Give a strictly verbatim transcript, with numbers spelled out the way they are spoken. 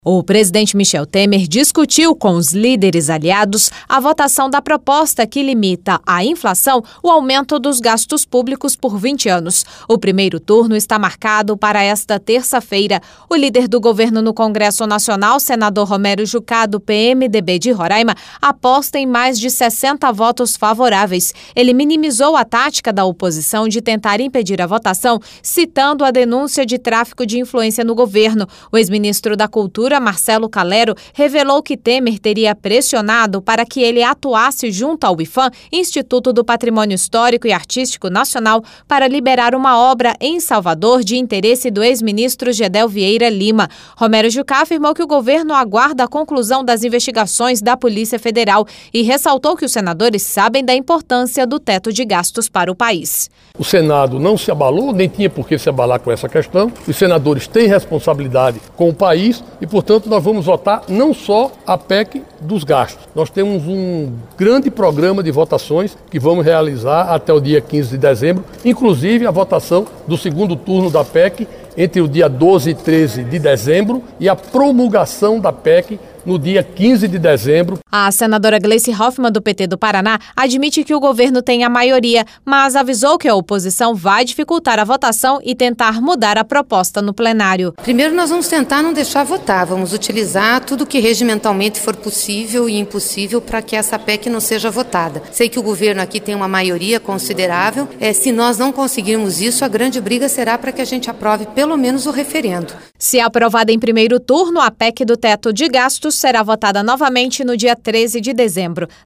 O presidente Michel Temer discutiu com os líderes aliados a votação da proposta que limita à inflação o aumento dos gastos públicos por vinte anos. O primeiro turno está marcado para esta terça-feira. O líder do governo no Congresso Nacional, senador Romero Jucá, do P M D B de Roraima, aposta em mais de sessenta votos favoráveis. Ele minimizou a tática da oposição de tentar impedir a votação, citando a denúncia de tráfico de influência no governo. O ex-ministro da Cultura, Marcelo Calero, revelou que Temer teria pressionado para que ele atuasse junto ao IPHAN, Instituto do Patrimônio Histórico e Artístico Nacional, para liberar uma obra em Salvador de interesse do ex-ministro Gedel Vieira Lima. Romero Jucá afirmou que o governo aguarda a conclusão das investigações da Polícia Federal e ressaltou que os senadores sabem da importância do teto de gastos para o país. O Senado não se abalou, nem tinha por que se abalar com essa questão. Os senadores têm responsabilidade com o país e, portanto, nós vamos votar não só a P E C dos gastos. Nós temos um grande programa de votações que vamos realizar até o dia quinze de dezembro, inclusive a votação do segundo turno da P E C entre o dia doze e treze de dezembro e a promulgação da P E C no dia quinze de dezembro. A senadora Gleice Hoffmann, do P T do Paraná, admite que o governo tem a maioria, mas avisou que a oposição vai dificultar a votação e tentar mudar a proposta no plenário. Primeiro, nós vamos tentar não deixar votar, vamos utilizar tudo que regimentalmente for possível e impossível para que essa P E C não seja votada. Sei que o governo aqui tem uma maioria considerável. É, se nós não conseguirmos isso, a grande briga será para que a gente aprove pelo menos o referendo. Se aprovada em primeiro turno, a P E C do teto de gastos será votada novamente no dia treze de dezembro.